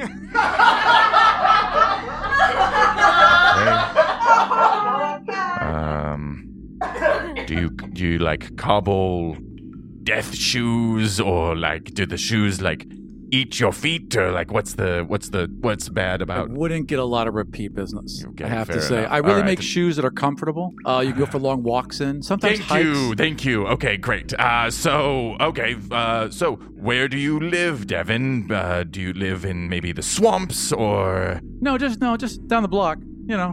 Um, do you do you like cobble death shoes, or like do the shoes like eat your feet, or like what's the what's the what's bad I about? wouldn't get a lot of repeat business. Okay, I have to fair say, enough. I really All right. make shoes that are comfortable. Uh, you can go for long walks in. Sometimes Thank hikes. you, thank you. Okay, great. Uh, so okay, uh, so where do you live, Devin? Uh, do you live in maybe the swamps, or No, just no, just down the block. You know.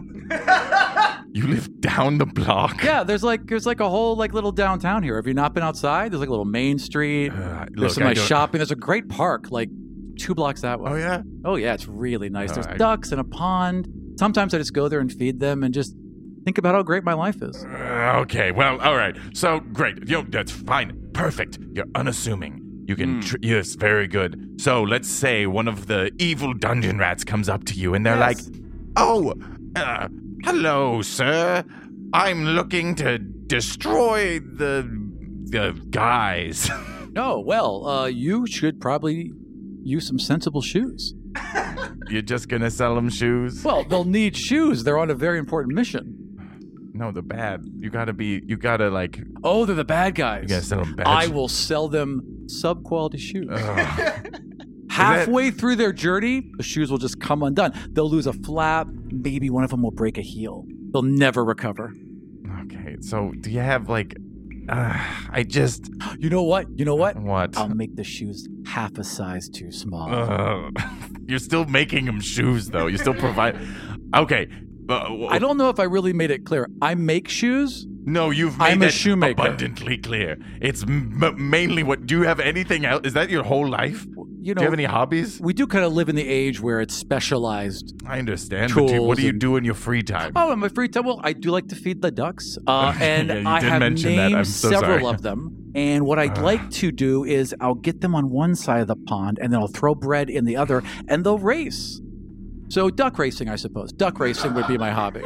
you live down the block? Yeah, there's like there's like a whole like little downtown here. Have you not been outside? There's like a little main street. Uh, There's look, some I nice don't- shopping. There's a great park like two blocks that way. Oh yeah. Oh yeah, it's really nice. There's Alright. ducks and a pond. Sometimes I just go there and feed them and just think about how great my life is. Uh, okay, well, all right. So great. You know, that's fine. Perfect. You're unassuming. You can. Tr- yes, very good. So let's say one of the evil dungeon rats comes up to you, and they're Yes. like, "Oh, uh, hello, sir. I'm looking to destroy the the guys." Oh, well, uh, you should probably use some sensible shoes. You're just gonna sell them shoes? Well, they'll need shoes. They're on a very important mission. No, they're bad. You gotta be. You gotta like. Oh, they're the bad guys. You gotta sell them bad. I will sell them sub-quality shoes. Ugh. Halfway through their journey, the shoes will just come undone. They'll lose a flap. Maybe one of them will break a heel. They'll never recover. Okay, so do you have like? Uh, I just. You know what? You know what? What? I'll make the shoes half a size too small. Uh, you're still making them shoes, though. You still provide. Okay. Uh, I don't know if I really made it clear. I make shoes. No, you've made I'm a it shoemaker. abundantly clear. It's m- mainly what. Do you have anything else? Is that your whole life? You know, do you have any hobbies? we do kind of live in the age where it's specialized. I understand. But do you, what tools do you and- do in your free time? Oh, in my free time, well, I do like to feed the ducks, uh, and Yeah, you I did have mention that. named I'm so several sorry. of them. And what I'd like to do is I'll get them on one side of the pond, and then I'll throw bread in the other, and they'll race. So duck racing, I suppose. Duck racing would be my hobby.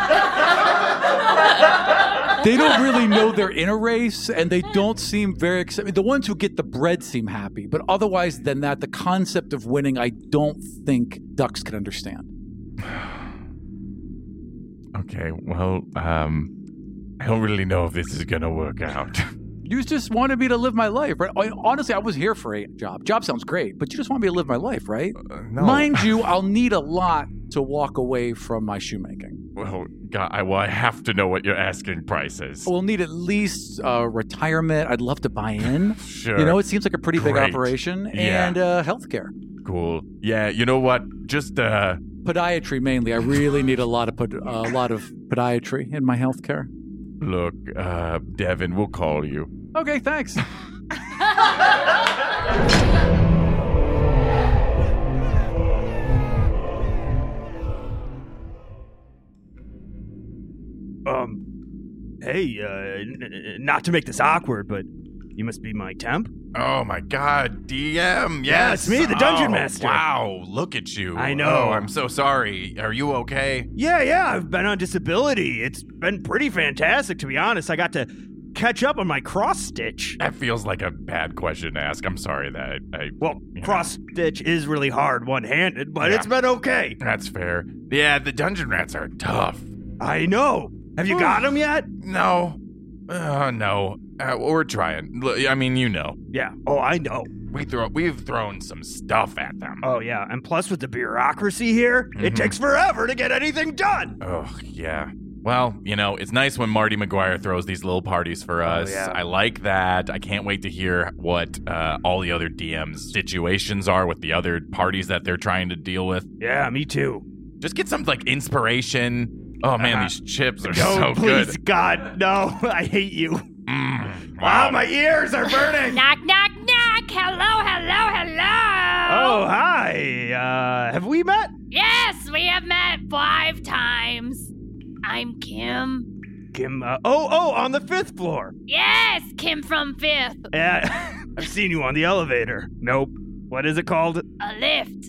They don't really know they're in a race, and they don't seem very excited. The ones who get the bread seem happy, but otherwise than that, the concept of winning, I don't think ducks can understand. Okay. Well, um, I don't really know if this is gonna work out. You just wanted me to live my life, right? I- Honestly, I was here for a job. Job sounds great, but you just want me to live my life, right? Uh, no. Mind you, I'll need a lot to walk away from my shoemaking. Well, God, I, well, I have to know what your asking price is. We'll need at least uh, retirement. I'd love to buy in. Sure. You know, it seems like a pretty big Great. operation. Yeah. And uh, healthcare. Cool. Yeah, you know what? Just, uh... Podiatry mainly. I really need a lot of pod- a lot of podiatry in my healthcare. Look, uh, Devin, we'll call you. Okay, thanks. Um, hey, uh, n- n- not to make this awkward, but you must be my temp? Oh my God, D M, yes. Yeah, it's me, the Dungeon Oh, Master. Wow, look at you. I know. Oh, I'm so sorry. Are you okay? Yeah, yeah, I've been on disability. It's been pretty fantastic, to be honest. I got to catch up on my cross-stitch. That feels like a bad question to ask. I'm sorry that I... I Well, you know. cross-stitch is really hard one-handed, but Yeah. it's been okay. That's fair. Yeah, the dungeon rats are tough. I know. Have you got them yet? No. Uh, no. Uh, we're trying. L- I mean, you know. Yeah. Oh, I know. We throw, we've thrown some stuff at them. Oh, yeah. And plus, with the bureaucracy here, it Mhm. takes forever to get anything done. Oh, yeah. Well, you know, it's nice when Marty McGuire throws these little parties for us. yeah. I like that. I can't wait to hear what uh, all the other D Ms' situations are with the other parties that they're trying to deal with. Yeah, me too. Just get some, like, inspiration. Oh, man, Uh-huh. these chips are No, so please, good. God, no. I hate you. Mm, Wow, wow. my ears are burning. Knock, knock, knock. Hello, hello, hello. Oh, hi. Uh, have we met? Yes, we have met five times. I'm Kim. Kim, uh, oh, oh, on the fifth floor. Yes, Kim from Fifth. Yeah, I've seen you on the elevator. Nope. What is it called? A lift.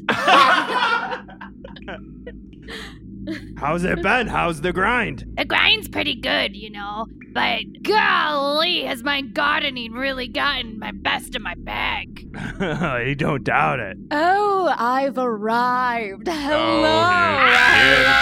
How's it been? How's the grind? The grind's pretty good, you know, but golly, has my gardening really gotten my best of my bag. I don't doubt it. Oh, I've arrived. Hello. here- here's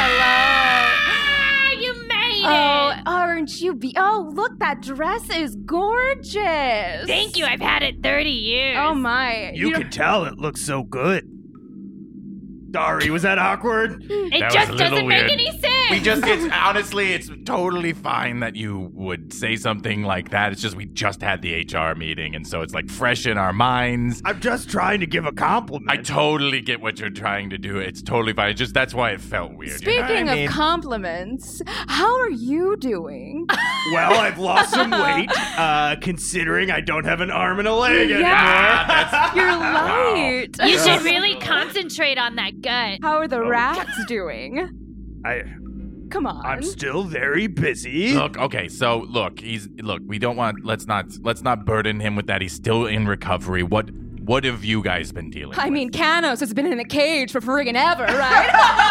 Ah, you made Oh, it. aren't you be? Oh, look, that dress is gorgeous. Thank you. I've had it thirty years. Oh my. You know- can tell it looks so good. Sorry, was that awkward? It That was just a little doesn't weird. make any sense. We just, it's honestly, it's totally fine that you would say something like that. It's just we just had the H R meeting, and so it's like fresh in our minds. I'm just trying to give a compliment. I totally get what you're trying to do. It's totally fine. It's just that's why it felt weird. you know? Speaking I mean- of compliments, how are you doing? Well, I've lost some weight, uh, considering I don't have an arm and a leg anymore. Yeah. You're light. You should really concentrate on that gut. How are the rats doing? I, Come on. I'm still very busy. Look, okay, so look, he's look. We don't want. Let's not. Let's not burden him with that. He's still in recovery. What? What have you guys been dealing? I with? mean, Kanos has been in the cage for friggin' ever, right?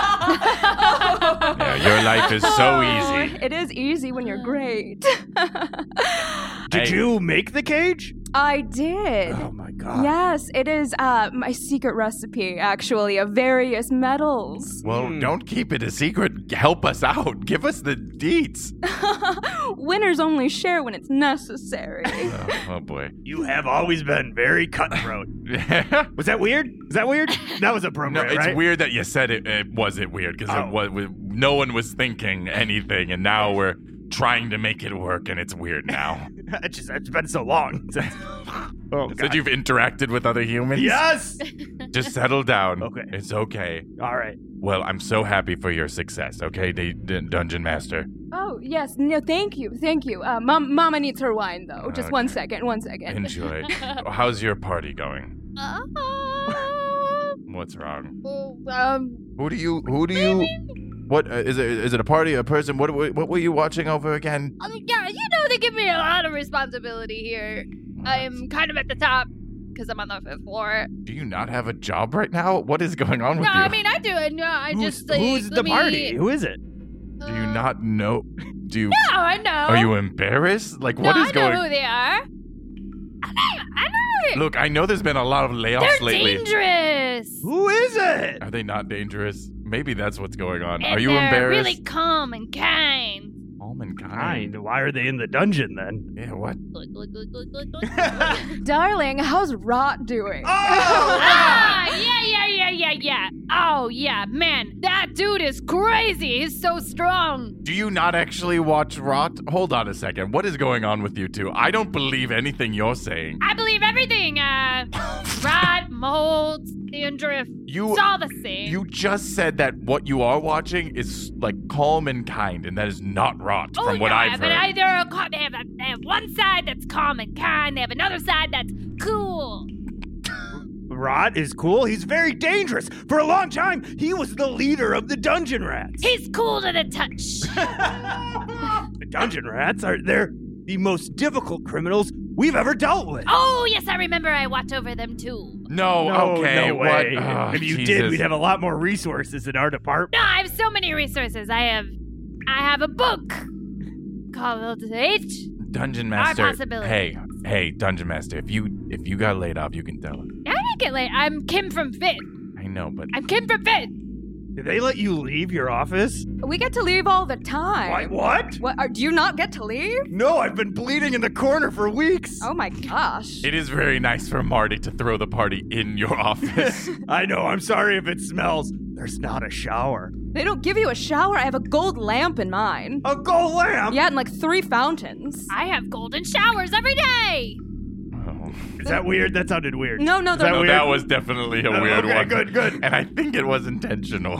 Yeah, your life is so easy. It is easy when you're great. Did Hey. you make the cage? I did. Oh my god. Yes, it is uh, my secret recipe, actually, of various metals. Well, Hmm. don't keep it a secret. Help us out. Give us the deets. Winners only share when it's necessary. Oh, oh boy. You have always been very cutthroat. Was that weird? Is that weird? That was No, appropriate, it's right? weird that you said it. It wasn't weird because Oh. it was. we- No one was thinking anything, and now we're trying to make it work, and it's weird now. It's just it's been so long. Since, oh Said god. you've interacted with other humans. Yes. Just settle down. Okay. It's okay. All right. Well, I'm so happy for your success. Okay, D- D- Dungeon Master. Oh, yes. No, thank you. Thank you. Uh, Mom, Mama needs her wine, though. Just one Okay. second. One second. Enjoy. How's your party going? Uh, What's wrong? um, Who do you? Who do you? What uh, is it? Is it a party? A person? What? What were you watching over again? um, yeah, you know they give me a lot of responsibility here. I'm kind of at the top because I'm on the fifth floor. Do you not have a job right now? What is going on with No, you? I mean I do it. No, I who's just like, who's let the me- party? Who is it? do you not know? Do you? No, I know. Are you embarrassed? Like No, what is I know going? who they are. I know. I know. Look, I know there's been a lot of layoffs They're lately. dangerous. Who is it? Are they not dangerous? Maybe that's what's going on. And Are you they're embarrassed? really calm and kind. Calm and kind. Kind. Why are they in the dungeon then? Yeah. What? Look, look, look, look, look, look. Darling, how's Rot doing? Oh! Ah, yeah, yeah, yeah, yeah, yeah. Oh, yeah, man, that dude is crazy. He's so strong. Do you not actually watch Rot? Hold on a second. What is going on with you two? I don't believe anything you're saying. I believe everything. Uh, rot, mold, dandruff. You, it's all the same. You just said that what you are watching is like calm and kind, and that is not Rot oh, from what no, I've but heard. I, they're, a- they, have a, they have one side that's calm and kind. They have another side that's cool. Rot is cool. He's very dangerous. For a long time, he was the leader of the Dungeon Rats. He's cool to the touch. The Dungeon Rats are they're the most difficult criminals we've ever dealt with. Oh, yes, I remember I watch over them, too. no, okay, no way. what? Oh, if you Jesus. did, we'd have a lot more resources in our department. No, I have so many resources. I have, I have a book called H. Dungeon Master. possibilities. Hey, hey, Dungeon Master. If you if you got laid off, you can tell it. I didn't get late. I'm Kim from Fit. I know, but I'm Kim from Fit. Did they let you leave your office? We get to leave all the time. Why, what? What? Are, do you not get to leave? No, I've been bleeding in the corner for weeks. Oh my gosh. it is very nice for Marty to throw the party in your office. I know, I'm sorry if it smells. There's not a shower. They don't give you a shower. I have a gold lamp in mine. A gold lamp? Yeah, and like three fountains. I have golden showers every day. Oh. Is that weird? That sounded weird. No, no, Is the that No, weird? that was definitely a Oh, weird okay, one. good, good. And I think it was intentional.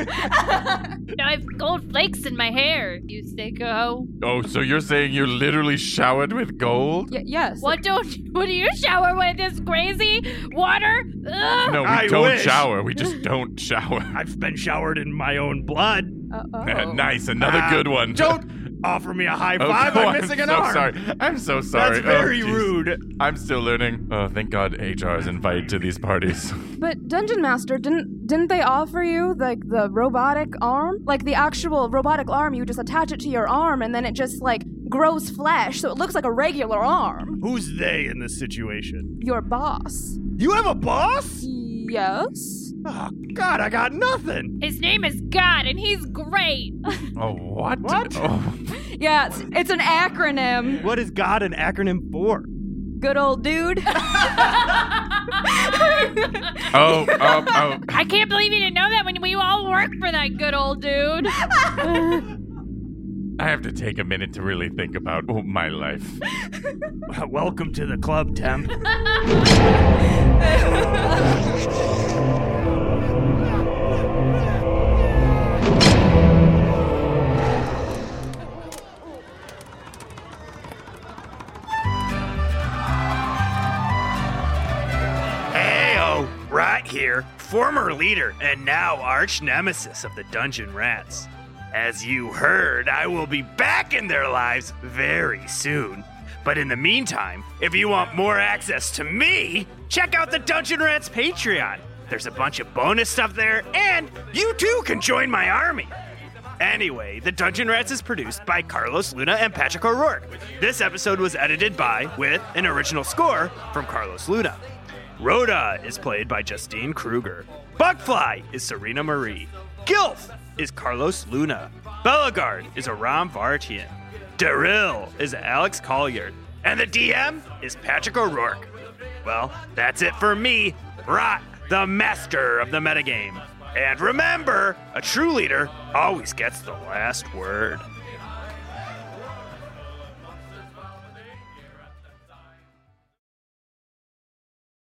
No, I have gold flakes in my hair, you sicko. Oh, so you're saying you literally showered with gold? Y- yes. What don't? What do you shower with? This crazy water? Ugh. No, we I don't wish. shower. We just don't shower. I've been showered in my own blood. Uh, oh. Nice, another Ah, good one. Don't offer me a high Oh, five. no, I'm missing an so arm. Sorry. I'm so sorry. That's very Oh, jeez. rude. I'm still learning. Oh, thank God H R is invited to these parties. But Dungeon Master, didn't didn't they offer you like the robotic arm? Like the actual robotic arm, you just attach it to your arm and then it just like grows flesh, so it looks like a regular arm. Who's they in this situation? Your boss. You have a boss? Yes. Oh, God, I got nothing. His name is God, and he's great. Oh, what? What? Oh. Yeah, it's, it's an acronym. What is God an acronym for? Good old dude. Oh, oh, oh. I can't believe you didn't know that when we all work for that good old dude. I have to take a minute to really think about oh, my life. Well, welcome to the club, Temp. Heyo, right here, former leader and now arch nemesis of the Dungeon Rats. As you heard, I will be back in their lives very soon. But in the meantime, if you want more access to me, check out the Dungeon Rats Patreon. There's a bunch of bonus stuff there, and you too can join my army. Anyway, The Dungeon Rats is produced by Carlos Luna and Patrick O'Rourke. This episode was edited by, with an original score from Carlos Luna. Rhoda is played by Justine Kruger. Bugfly is Serena Marie. Gilf is Carlos Luna. Bellegarde is Aram Vartian. Daryl is Alex Colliard. And the D M is Patrick O'Rourke. Well, that's it for me, Rot, the master of the metagame. And remember, a true leader always gets the last word.